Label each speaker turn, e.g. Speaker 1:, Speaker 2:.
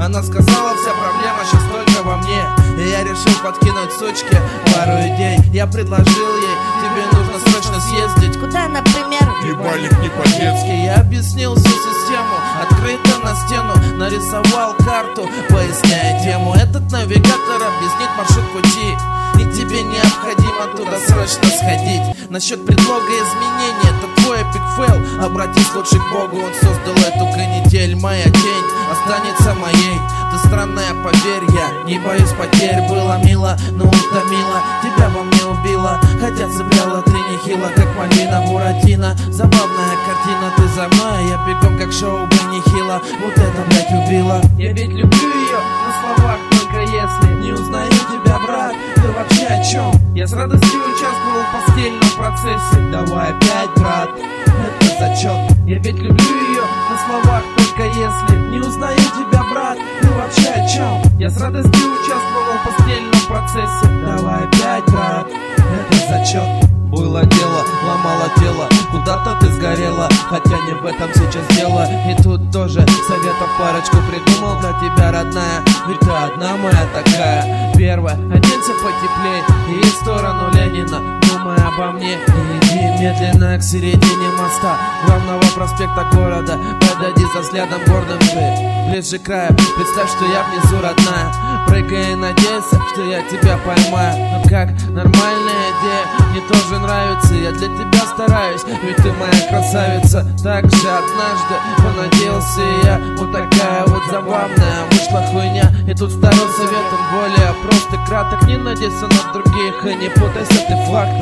Speaker 1: Она сказала, вся проблема сейчас только во мне. И я решил подкинуть сучке пару идей. Я предложил ей: тебе нужно срочно съездить.
Speaker 2: Куда, например?
Speaker 3: Ебальник не по-детски.
Speaker 1: Я объяснил всю систему, открыто на стену нарисовал карту, поясняя тему. Этот навигатор объяснит маршрут пути, и тебе необходимо туда срочно сходить. Насчет предлога изменения, это твой эпик фейл. Обратись лучше к Богу, он создал эту канитель. Моя тень останется моей. Ты странная, поверь, я не боюсь потерь. Было мило, но утомило, тебя во мне убило. Хотя цепляла ты нехило, как малина Буратино. Забавная картина, ты за мной, а я бегом, как шоу Бенни Хилла. Вот это, блять, убило. Я ведь люблю ее на словах, только если не узнаю тебя, брат, ты вообще о чем? Я с радостью участвовал в постельном процессе. Давай опять, брат, это зачет. Я ведь люблю ее на словах, только если не узнаю тебя, брат, ты вообще о чем? Я с радостью участвовал в постельном процессе. Давай опять, брат, это зачет. Было дело, ломало тело, куда-то ты сгорела, хотя не в этом сейчас дело. И тут тоже советов парочку придумал для тебя, родная, ведь ты одна моя такая. Первое, оденься потеплей и в сторону Ленина, думай обо мне и иди медленно к середине моста главного проспекта города. Подойди за взглядом гордым ты ближе к краю. Представь, что я внизу, родная, прыгай и надейся, что я тебя поймаю. Ну как, нормальная идея, мне тоже нравится. Я для тебя стараюсь, ведь ты моя красавица. Так же однажды понадеялся я. Вот такая вот забавная вышла хуйня. И тут второй совет, он более прост и краток. Не надейся на других и не путайся ты в фактах.